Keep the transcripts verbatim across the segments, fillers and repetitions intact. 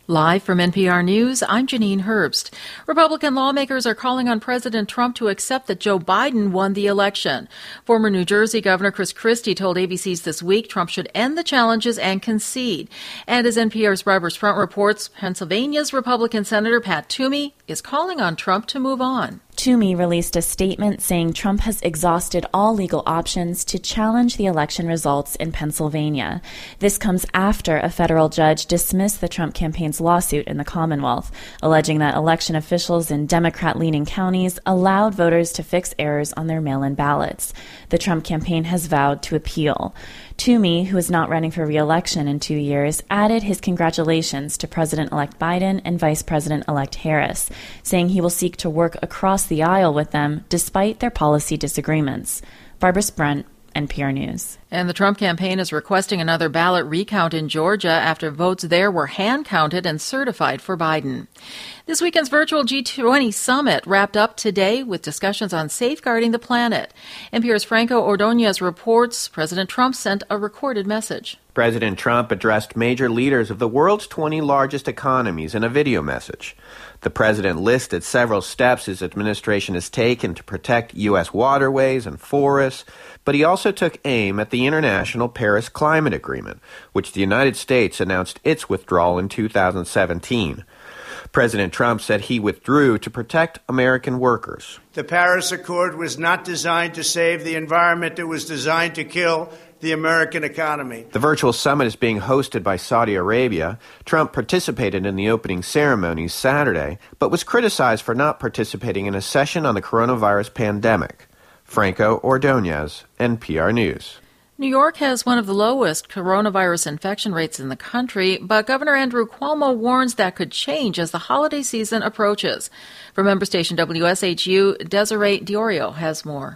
Live from N P R News, I'm Janine Herbst. Republican lawmakers are calling on President Trump to accept that Joe Biden won the election. Former New Jersey Governor Chris Christie told A B C's This Week Trump should end the challenges and concede. And as N P R's Barbara Sprunt reports, Pennsylvania's Republican Senator Pat Toomey is calling on Trump to move on. Toomey released a statement saying Trump has exhausted all legal options to challenge the election results in Pennsylvania. This comes after a federal judge dismissed the Trump campaign's lawsuit in the Commonwealth, alleging that election officials in Democrat-leaning counties allowed voters to fix errors on their mail-in ballots. The Trump campaign has vowed to appeal. Toomey, who is not running for re-election in two years, added his congratulations to President-elect Biden and Vice President-elect Harris, saying he will seek to work across the aisle with them despite their policy disagreements. Barbara Sprunt, N P R News. And the Trump campaign is requesting another ballot recount in Georgia after votes there were hand-counted and certified for Biden. This weekend's virtual G twenty summit wrapped up today with discussions on safeguarding the planet. N P R's Franco Ordonez reports President Trump sent a recorded message. President Trump addressed major leaders of the world's twenty largest economies in a video message. The president listed several steps his administration has taken to protect U S waterways and forests, but he also took aim at the international Paris Climate Agreement, which the United States announced its withdrawal in two thousand seventeen. President Trump said he withdrew to protect American workers. The Paris Accord was not designed to save the environment. It was designed to kill the American economy. The virtual summit is being hosted by Saudi Arabia. Trump participated in the opening ceremonies Saturday, but was criticized for not participating in a session on the coronavirus pandemic. Franco Ordonez, N P R News. New York has one of the lowest coronavirus infection rates in the country, but Governor Andrew Cuomo warns that could change as the holiday season approaches. From member station W S H U, Desiree Diorio has more.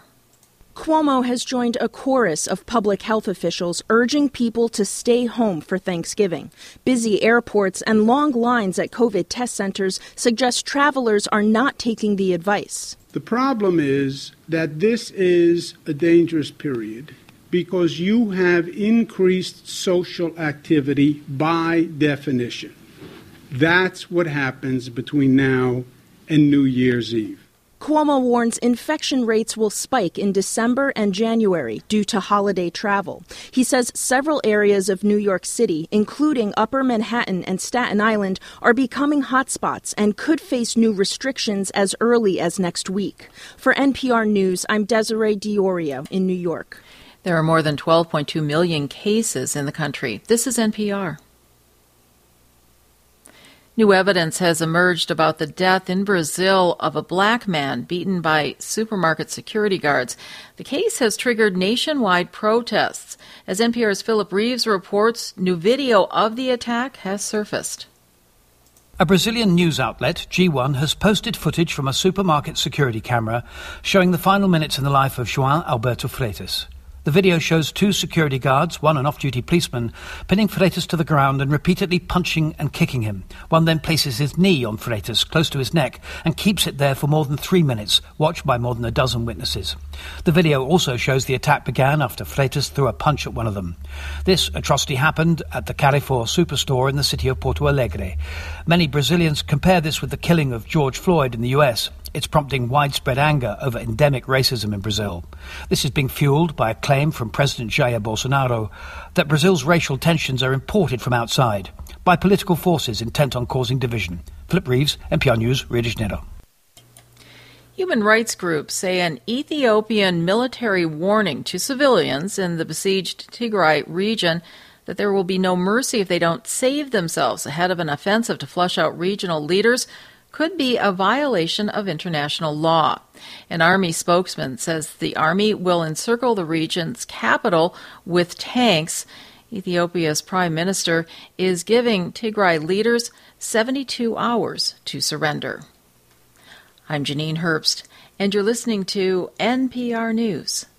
Cuomo has joined a chorus of public health officials urging people to stay home for Thanksgiving. Busy airports and long lines at COVID test centers suggest travelers are not taking the advice. The problem is that this is a dangerous period because you have increased social activity by definition. That's what happens between now and New Year's Eve. Cuomo warns infection rates will spike in December and January due to holiday travel. He says several areas of New York City, including Upper Manhattan and Staten Island, are becoming hotspots and could face new restrictions as early as next week. For N P R News, I'm Desiree Diorio in New York. There are more than twelve point two million cases in the country. This is N P R. New evidence has emerged about the death in Brazil of a black man beaten by supermarket security guards. The case has triggered nationwide protests. As N P R's Philip Reeves reports, new video of the attack has surfaced. A Brazilian news outlet, G one, has posted footage from a supermarket security camera showing the final minutes in the life of João Alberto Freitas. The video shows two security guards, one an off-duty policeman, pinning Freitas to the ground and repeatedly punching and kicking him. One then places his knee on Freitas, close to his neck, and keeps it there for more than three minutes, watched by more than a dozen witnesses. The video also shows the attack began after Freitas threw a punch at one of them. This atrocity happened at the Carrefour superstore in the city of Porto Alegre. Many Brazilians compare this with the killing of George Floyd in the U S. It's prompting widespread anger over endemic racism in Brazil. This is being fueled by a claim from President Jair Bolsonaro that Brazil's racial tensions are imported from outside by political forces intent on causing division. Philip Reeves, N P R News, Rio de Janeiro. Human rights groups say an Ethiopian military warning to civilians in the besieged Tigray region that there will be no mercy if they don't save themselves ahead of an offensive to flush out regional leaders could be a violation of international law. An army spokesman says the army will encircle the region's capital with tanks. Ethiopia's prime minister is giving Tigray leaders seventy-two hours to surrender. I'm Janine Herbst, and you're listening to N P R News.